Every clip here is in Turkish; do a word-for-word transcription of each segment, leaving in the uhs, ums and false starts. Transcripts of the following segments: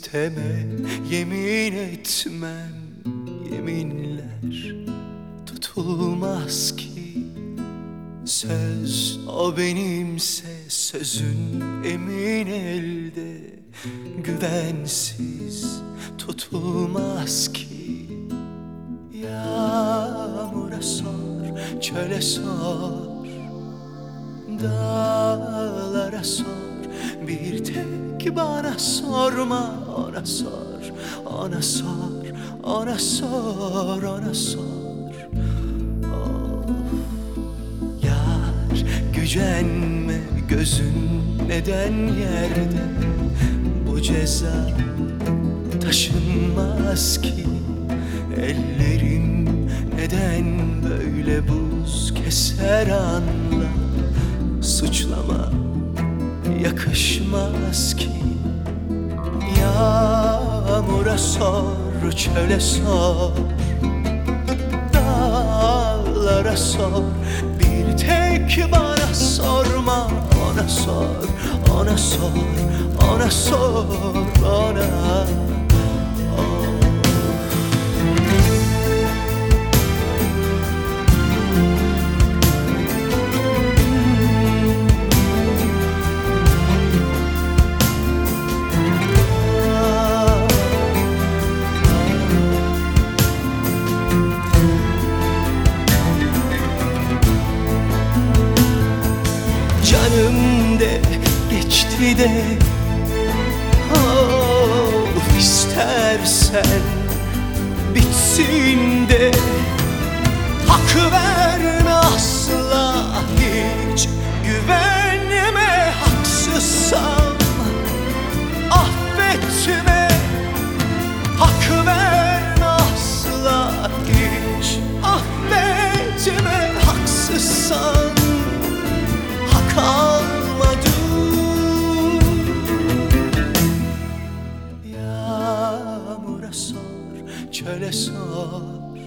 isteme, yemin etmem. Yeminler tutulmaz ki. Söz o benimse sözün emin elde. Güvensiz tutulmaz ki. Yağmura sor, çöle sor, dağlara sor, bir tek bana sorma. Ona sor, ona sor, ona sor, ona sor. Of. Yar gücenme, gözün neden yerde? Bu ceza taşınmaz ki. Ellerim neden böyle buz keser anla. Suçlama yakışmaz ki. Yağmura sor, çöle sor, dağlara sor, bir tek bana sorma. Ona sor, ona sor, ona sor, ona. Canım de geçti de, of istersen bitsin de. Hak verme asla, hiç güvenme. Haksızsam affetme. Hak verme asla, hiç affetme. Haksızsan kalmadım. Yağmura sor, çöle sor,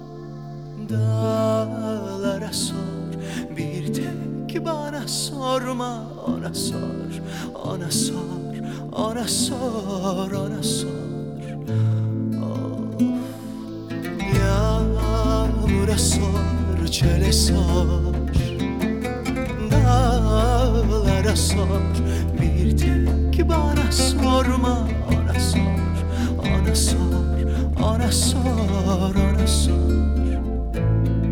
dağlara sor, bir tek bana sorma. Ona sor, ona sor, ona sor, ona sor. Of. Yağmura sor, çöle sor, dağlara sor, bir tek bana sorma. Ona sor, ona sor, ona sor, ona sor.